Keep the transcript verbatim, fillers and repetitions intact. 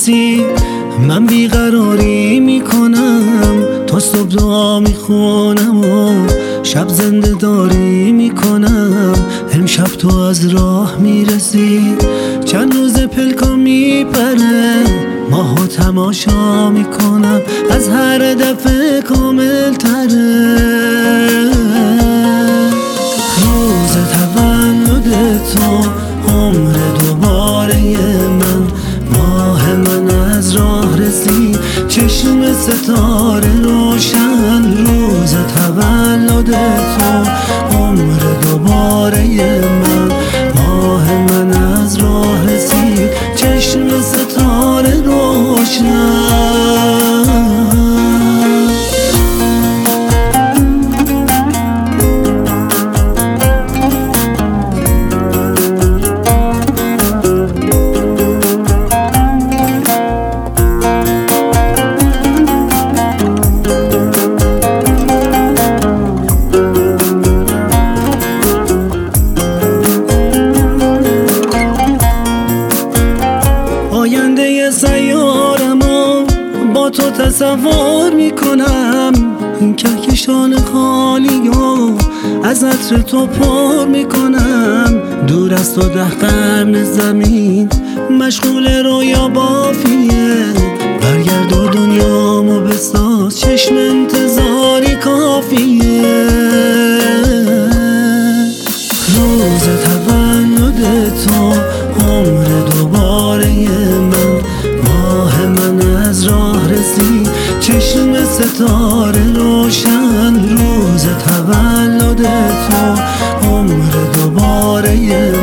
میرسی من بیقراری میکنم، تا صبح دعا میخونم و شب زنده داری میکنم. امشب تو از راه میرسی، چند روز پلکا میپره، ماهو تماشا میکنم، از هر دفعه کامل تره. روز تولد تو، عمر دوباره من، ماه من از راه رسید، چشم ستاره روشن. روز تولد تو، عمر دوباره من، ماه من از راه رسید، چشم ستاره روشن. آینده سیارمو با تو تصور میکنم، کهکشان خالی و از عطر تو پر میکنم. دور از تو ده قرن زمین مشغول رویا بافیه، برگرد و دنیامو بساز، چشم انتظاری کافیه. روز تولد تو، عمر دوباره من، ماه من از راه رسید، چشم ستاره روشن. روز تولد تو، عمر دوباره